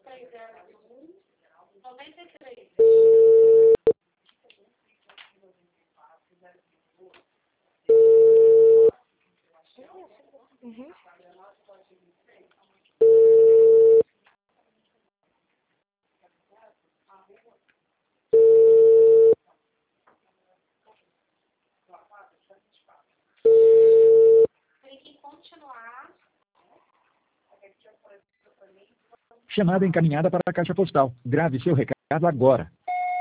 Uhum. Chamada encaminhada para a caixa postal. Grave seu recado agora.